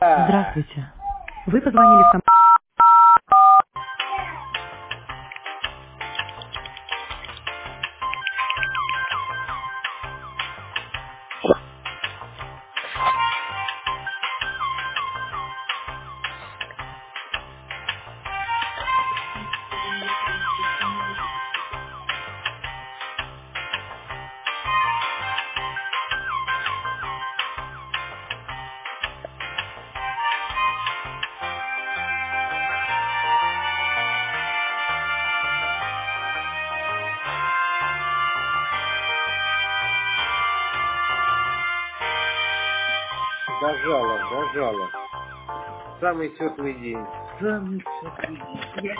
Здравствуйте. Вы позвонили в компанию. Дожала. Самый теплый день. Самый теплый день.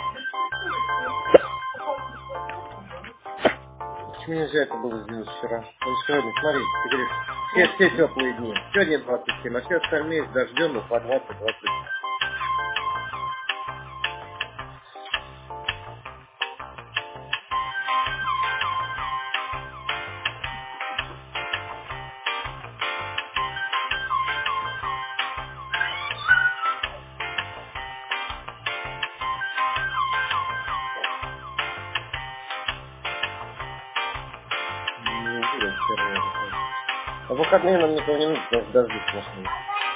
Почему нельзя это было сделать вчера? Ну, сегодня, смотри, ты говоришь, все теплые дни. Сегодня 27, а все остальные с дождем, ну, по 20. Не буду вчера выходить. А в выходные нам никого не нужно, потому что дожди сплошные.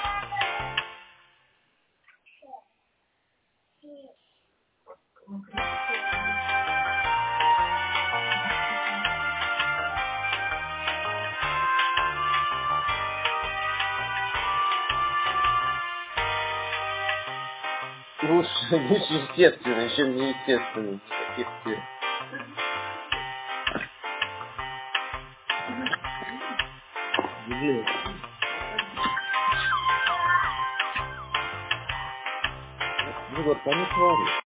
Лучше естественно, чем неестественно. Никаких тебе. Дебилы. Ну вот, они твари.